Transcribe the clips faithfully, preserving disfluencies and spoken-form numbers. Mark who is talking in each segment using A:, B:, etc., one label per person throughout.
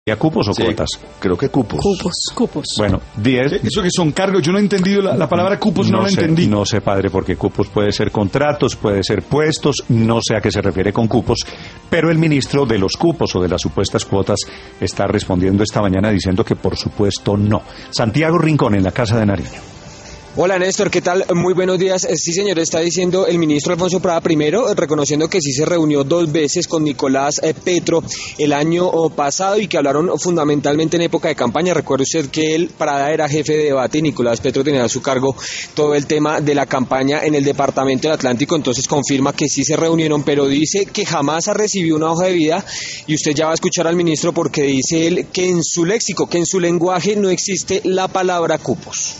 A: ¿Y a cupos o
B: sí,
A: cuotas?
B: Creo que cupos.
C: Cupos, cupos.
A: Bueno, diez.
D: Eso que son cargos, yo no he entendido la, la palabra cupos, no,
A: no
D: la
A: sé,
D: entendí.
A: No sé, padre, porque cupos puede ser contratos, puede ser puestos, no sé a qué se refiere con cupos, pero el ministro de los cupos o de las supuestas cuotas está respondiendo esta mañana diciendo que por supuesto no. Santiago Rincón, en la Casa de Nariño.
E: Hola Néstor, ¿qué tal? Muy buenos días. Sí señor, está diciendo el ministro Alfonso Prada primero, reconociendo que sí se reunió dos veces con Nicolás eh, Petro el año pasado y que hablaron fundamentalmente en época de campaña. Recuerde usted que él, Prada era jefe de debate y Nicolás Petro tenía a su cargo todo el tema de la campaña en el departamento del Atlántico, entonces confirma que sí se reunieron, pero dice que jamás ha recibido una hoja de vida y usted ya va a escuchar al ministro porque dice él que en su léxico, que en su lenguaje no existe la palabra cupos.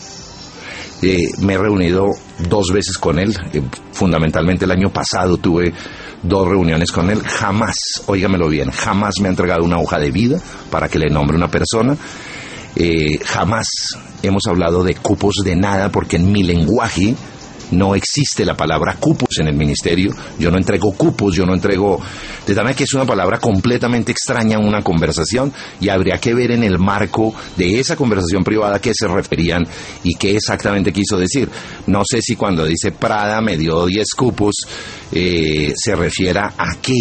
B: Eh, me he reunido dos veces con él, eh, fundamentalmente el año pasado tuve dos reuniones con él, jamás, óigamelo bien, jamás me ha entregado una hoja de vida para que le nombre una persona, eh, jamás hemos hablado de cupos de nada porque en mi lenguaje no existe la palabra cupos en el ministerio, yo no entrego cupos, yo no entrego, de tal manera que es una palabra completamente extraña en una conversación y habría que ver en el marco de esa conversación privada qué se referían y qué exactamente quiso decir. No sé si cuando dice Prada me dio diez cupos, eh, se refiera a qué,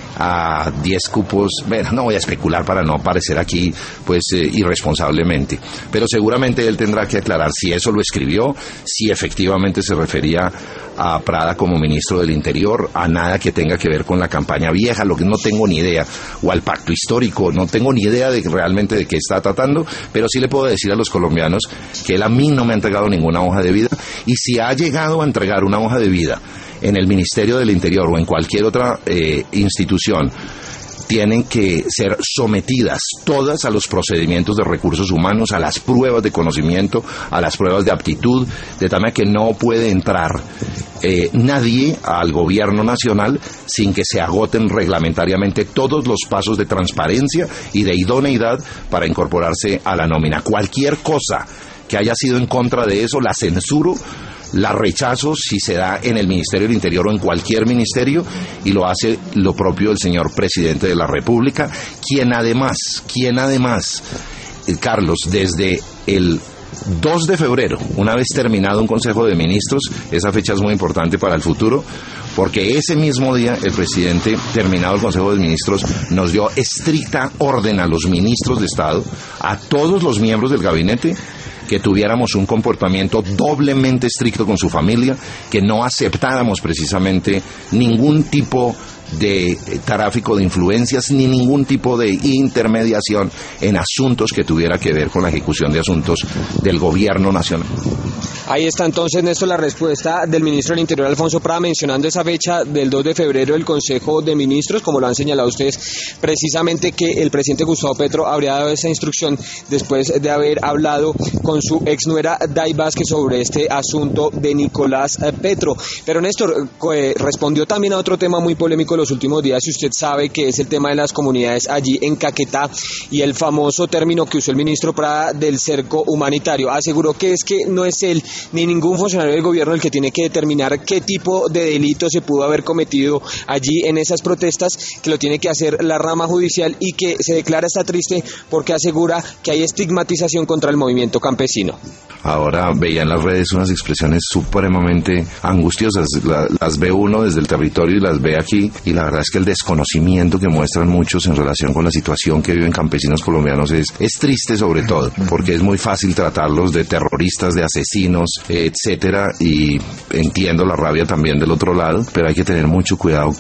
B: a diez cupos, bueno, no voy a especular para no parecer aquí pues eh, irresponsablemente, pero seguramente él tendrá que aclarar si eso lo escribió, si efectivamente se refería a Prada como ministro del Interior, a nada que tenga que ver con la campaña vieja, lo que no tengo ni idea, o al pacto histórico, no tengo ni idea de realmente de qué está tratando, pero sí le puedo decir a los colombianos que él a mí no me ha entregado ninguna hoja de vida, y si ha llegado a entregar una hoja de vida en el Ministerio del Interior o en cualquier otra eh, institución, tienen que ser sometidas todas a los procedimientos de recursos humanos, a las pruebas de conocimiento, a las pruebas de aptitud, de tal manera que no puede entrar eh, nadie al gobierno nacional sin que se agoten reglamentariamente todos los pasos de transparencia y de idoneidad para incorporarse a la nómina. Cualquier cosa que haya sido en contra de eso, la censuro, la rechazo si se da en el Ministerio del Interior o en cualquier ministerio, y lo hace lo propio el señor presidente de la República, quien además, quien además, eh, Carlos, desde el dos de febrero, una vez terminado un Consejo de Ministros, esa fecha es muy importante para el futuro, porque ese mismo día el presidente, terminado el Consejo de Ministros, nos dio estricta orden a los ministros de Estado, a todos los miembros del gabinete, que tuviéramos un comportamiento doblemente estricto con su familia, que no aceptáramos precisamente ningún tipo de tráfico de influencias ni ningún tipo de intermediación en asuntos que tuviera que ver con la ejecución de asuntos del gobierno nacional.
E: Ahí está entonces, Néstor, la respuesta del ministro del Interior, Alfonso Prada, mencionando esa fecha del dos de febrero del Consejo de Ministros, como lo han señalado ustedes, precisamente que el presidente Gustavo Petro habría dado esa instrucción después de haber hablado con su exnuera Day Vázquez sobre este asunto de Nicolás Petro. Pero Néstor eh, respondió también a otro tema muy polémico los últimos días, y usted sabe que es el tema de las comunidades allí en Caquetá y el famoso término que usó el ministro Prada del cerco humanitario. Aseguró que es que no es él ni ningún funcionario del gobierno el que tiene que determinar qué tipo de delito se pudo haber cometido allí en esas protestas, que lo tiene que hacer la rama judicial, y que se declara está triste porque asegura que hay estigmatización contra el movimiento campesino.
B: Ahora veía en las redes unas expresiones supremamente angustiosas, la, las ve uno desde el territorio y las ve aquí, y la verdad es que el desconocimiento que muestran muchos en relación con la situación que viven campesinos colombianos es, es triste, sobre todo porque es muy fácil tratarlos de terroristas, de asesinos, etcétera, y entiendo la rabia también del otro lado, pero hay que tener mucho cuidado.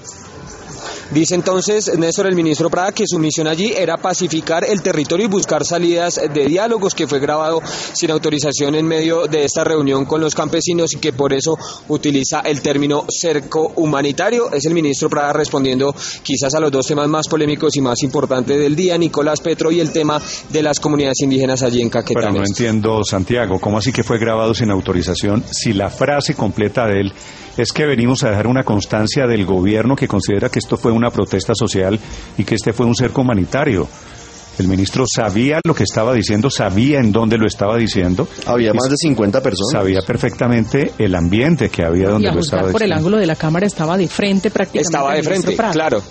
E: Dice entonces Néstor, el ministro Prada, que su misión allí era pacificar el territorio y buscar salidas de diálogos, que fue grabado sin autorización en medio de esta reunión con los campesinos y que por eso utiliza el término cerco humanitario. Es el ministro Prada respondiendo quizás a los dos temas más polémicos y más importantes del día, Nicolás Petro y el tema de las comunidades indígenas allí en Caquetá.
A: Pero no entiendo, Santiago, ¿cómo así que fue grabado sin autorización si la frase completa de él es que venimos a dejar una constancia del gobierno que considera que esto fue una protesta social y que este fue un cerco humanitario? El ministro sabía lo que estaba diciendo, sabía en dónde lo estaba diciendo.
F: Había más de cincuenta personas.
A: Sabía perfectamente el ambiente que había donde lo estaba diciendo.
C: Por el ángulo de la cámara estaba de frente prácticamente.
E: Estaba de frente, claro.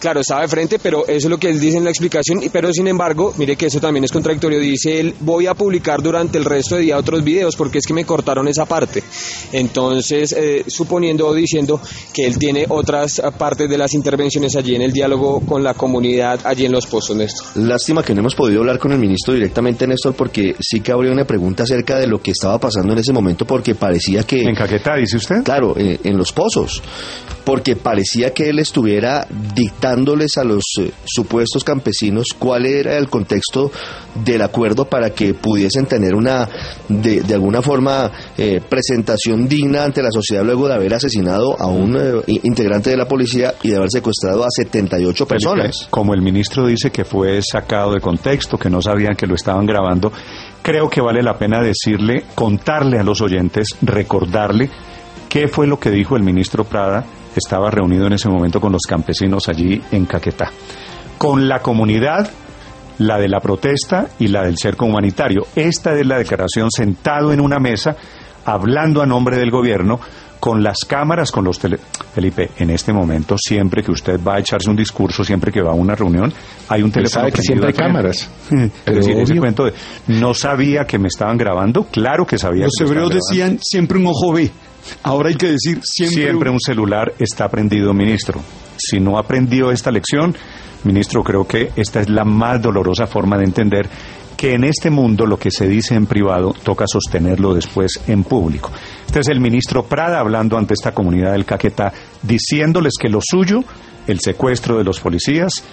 E: Claro, estaba de frente, pero eso es lo que él dice en la explicación, pero sin embargo, mire que eso también es contradictorio, dice él, voy a publicar durante el resto de día otros videos porque es que me cortaron esa parte. Entonces, eh, suponiendo o diciendo que él tiene otras partes de las intervenciones allí en el diálogo con la comunidad, allí en Los Pozos, Néstor.
C: Lástima que no hemos podido hablar con el ministro directamente, Néstor, porque sí que habría una pregunta acerca de lo que estaba pasando en ese momento, porque parecía que...
A: ¿En Caquetá, dice usted?
C: Claro, en, en Los Pozos, porque parecía que él estuviera dictándoles a los eh, supuestos campesinos cuál era el contexto del acuerdo para que pudiesen tener una, de, de alguna forma, eh, presentación digna ante la sociedad luego de haber asesinado a un eh, integrante de la policía y de haber secuestrado a setenta y ocho personas.
A: Felipe, como el ministro dice que fue sacado de contexto, que no sabían que lo estaban grabando, creo que vale la pena decirle, contarle a los oyentes, recordarle qué fue lo que dijo el ministro Prada. Estaba reunido en ese momento con los campesinos allí en Caquetá, con la comunidad, la de la protesta y la del cerco humanitario. Esta es la declaración, sentado en una mesa, hablando a nombre del gobierno, con las cámaras, con los tele... Felipe, en este momento, siempre que usted va a echarse un discurso, siempre que va a una reunión, hay un teléfono.
D: Sabe que siempre hay cámaras.
A: Pero es decir, ese cuento de, no sabía que me estaban grabando, claro que sabía.
D: Los
A: que me
D: hebreos
A: estaban
D: decían
A: grabando.
D: siempre un ojo ve. Ahora hay que decir siempre,
A: siempre un celular está prendido, ministro. Si no aprendió esta lección, ministro, creo que esta es la más dolorosa forma de entender que en este mundo lo que se dice en privado toca sostenerlo después en público. Este es el ministro Prada hablando ante esta comunidad del Caquetá, diciéndoles que lo suyo, el secuestro de los policías,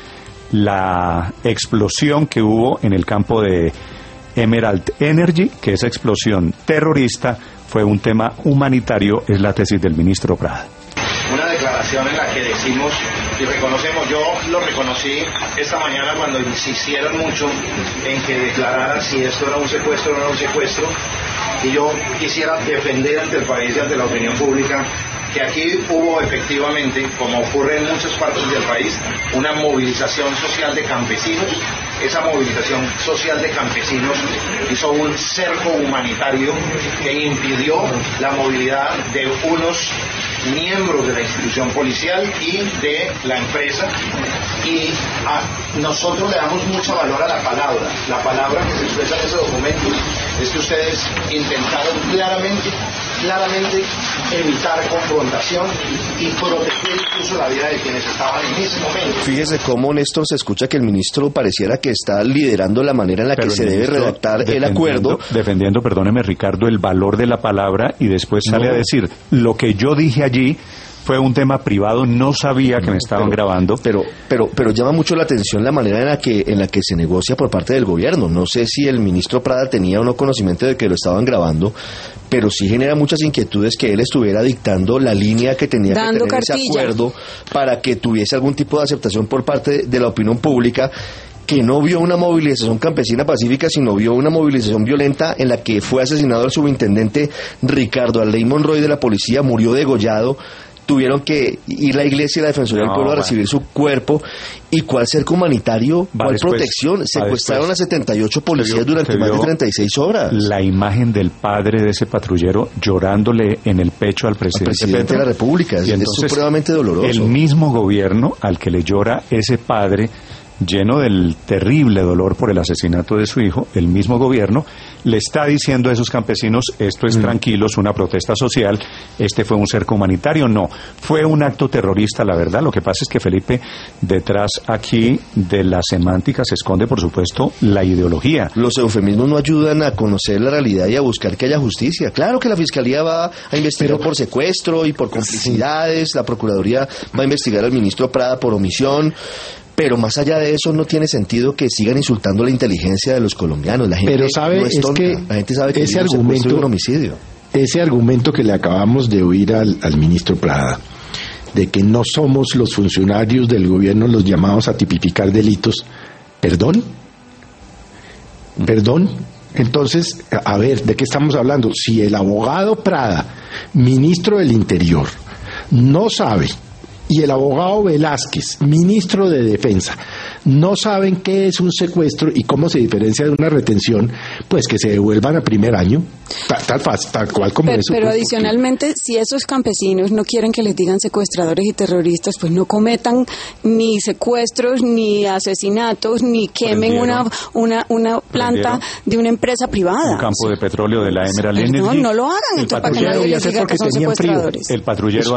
A: la explosión que hubo en el campo de Emerald Energy, que esa explosión terrorista fue un tema humanitario, es la tesis del ministro Prada.
F: Una declaración en la que decimos y reconocemos, yo lo reconocí esta mañana cuando insistieron mucho en que declararan si esto era un secuestro o no era un secuestro, y yo quisiera defender ante el país y ante la opinión pública que aquí hubo efectivamente, como ocurre en muchas partes del país, una movilización social de campesinos. Esa movilización social de campesinos hizo un cerco humanitario que impidió la movilidad de unos miembros de la institución policial y de la empresa, y a nosotros le damos mucho valor a la palabra. La palabra que se expresa en ese documento es que ustedes intentaron claramente, claramente evitar confrontación y proteger incluso la vida de quienes estaban en ese momento.
C: Fíjese cómo, Néstor, se escucha que el ministro pareciera que está liderando la manera en la
A: Pero
C: que se debe redactar el acuerdo.
A: Defendiendo, perdóneme Ricardo, el valor de la palabra, y después sale
C: No.
A: a decir, lo que yo dije allí fue un tema privado, no sabía que
C: No,
A: me estaban
C: pero,
A: grabando.
C: Pero, pero, pero llama mucho la atención la manera en la que, en la que se negocia por parte del gobierno. No sé si el ministro Prada tenía o no conocimiento de que lo estaban grabando, pero sí genera muchas inquietudes que él estuviera dictando la línea que tenía
G: Dando
C: que tener
G: cartilla.
C: ese acuerdo para que tuviese algún tipo de aceptación por parte de, de la opinión pública, que no vio una movilización campesina pacífica, sino vio una movilización violenta en la que fue asesinado el subintendente Ricardo Arley Monroy de la policía, murió degollado. Tuvieron que ir la iglesia y la Defensoría
A: No,
C: del Pueblo a
A: bueno.
C: recibir su cuerpo. ¿Y cuál cerco humanitario?
A: Va
C: ¿Cuál
A: después,
C: protección?
A: va
C: Secuestraron
A: después.
C: a setenta y ocho
A: Usted
C: policías
A: vio-
C: durante
A: usted
C: más de
A: vio
C: treinta y seis horas.
A: La imagen del padre de ese patrullero llorándole en el pecho al
C: Al
A: presidente,
C: presidente
A: Petro.
C: de la República. Es,
A: Y
C: es
A: entonces,
C: supremamente doloroso.
A: el mismo gobierno al que le llora ese padre, lleno del terrible dolor por el asesinato de su hijo, el mismo gobierno le está diciendo a esos campesinos, esto es
C: Mm.
A: tranquilo, es una protesta social, este fue un cerco humanitario. No, fue un acto terrorista, la verdad. Lo que pasa es que, Felipe, detrás aquí de la semántica se esconde, por supuesto, la ideología.
C: Los eufemismos no ayudan a conocer la realidad y a buscar que haya justicia. Claro que la Fiscalía va a investigar por secuestro y por complicidades, la Procuraduría va a investigar al ministro Prada por omisión, pero más allá de eso no tiene sentido que sigan insultando la inteligencia de los colombianos. La gente
H: Pero sabe,
C: no es
H: es
C: tonta.
H: que
C: La gente sabe que
H: ese
C: es un secuestro
H: argumento-
C: y un homicidio.
H: Ese argumento que le acabamos de oír al, al ministro Prada, de que no somos los funcionarios del gobierno los llamados a tipificar delitos, ¿perdón? ¿Perdón? Entonces, a ver, ¿de qué estamos hablando? Si el abogado Prada, ministro del Interior, no sabe, y el abogado Velázquez, ministro de Defensa, no saben qué es un secuestro y cómo se diferencia de una retención, pues que se devuelvan a primer año, tal, tal, tal cual como
G: pero,
H: eso.
G: Pero
H: pues,
G: adicionalmente, porque... si esos campesinos no quieren que les digan secuestradores y terroristas, pues no cometan ni secuestros, ni asesinatos, ni quemen una, una, una planta de una empresa privada.
A: Un campo de petróleo de la Emerald
G: Perdón,
A: Energy.
G: no lo hagan, entonces para que nadie les diga que son secuestradores.
A: El patrullero